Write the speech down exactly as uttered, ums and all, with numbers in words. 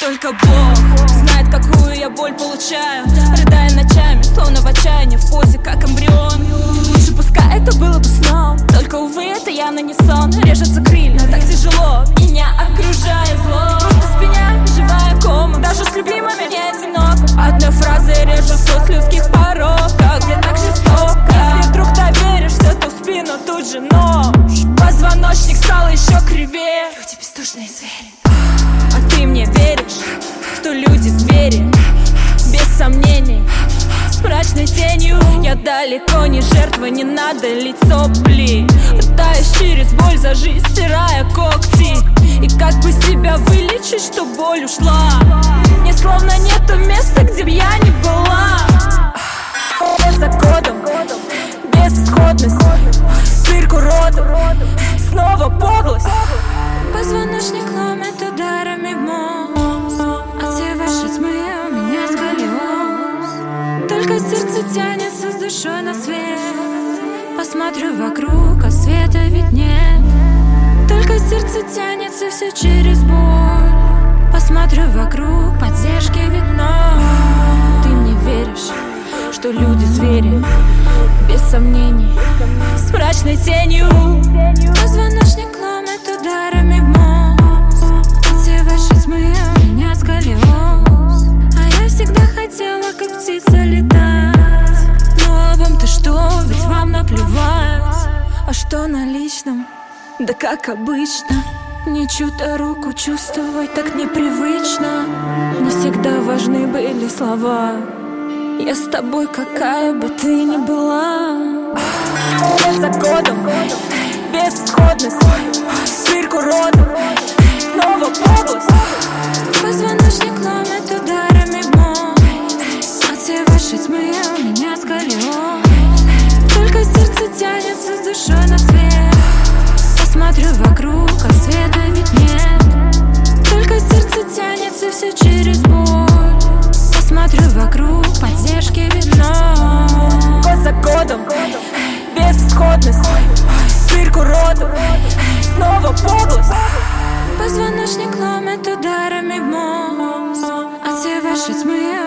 Только Бог знает, какую я боль получаю, рыдая ночами, словно в отчаянии, в позе, как эмбрион. Лучше пускай это было бы сном, только, увы, это явно не сон. Режется крылья, так тяжело, меня окружает зло. Просто спиня, живая кома, даже с любимыми не одиноко. Одной фразой режу сос людских порог, как где так жестоко. Если вдруг доверишься, то в спину тут же нож. Позвоночник стал еще кривее. Люди бездушные звери. А ты мне веришь, что люди звери? Без сомнений, с мрачной тенью. Я далеко не жертва, не надо лить сопли. Пытаюсь через боль за жизнь, стирая когти. И как бы себя вылечить, чтоб боль ушла? Мне словно нету места, где б я не была. За кодом, безысходность, цирк уродов, снова подлость. Позвоночник ломит ударами в мозг. От всей вашей тьмы у меня сколиоз. Только сердце тянется с душой на свет. Посмотрю вокруг, а света ведь нет. Только сердце тянется все через боль. Посмотрю вокруг, поддержки видно. Ты мне веришь, что люди звери? Без сомнений, с мрачной тенью. Позвоночник ломит ударами в мозг. От всей вашей тьмы у меня сколиоз. А я всегда хотела, как птица, летать. Ну а вам-то что, ведь вам наплевать. А что на личном? Да как обычно. Не чью-то руку чувствовать так непривычно. Не всегда важны были слова. Я с тобой, какая бы ты ни была. За кодом, безысходность, цирк уродов, снова подлость. Позвоночник ломит ударами в мозг. От всей вашей тьмы у меня сколиоз. Только сердце тянется с душой на свет. Посмотрю вокруг, а света ведь нет. Только сердце тянется все через боль. Посмотрю вокруг, поддержки видно. Год за годом, безысходность, цирк уродов, снова подлость. Позвоночник ломит ударами в мозг. От всей вашей тьмы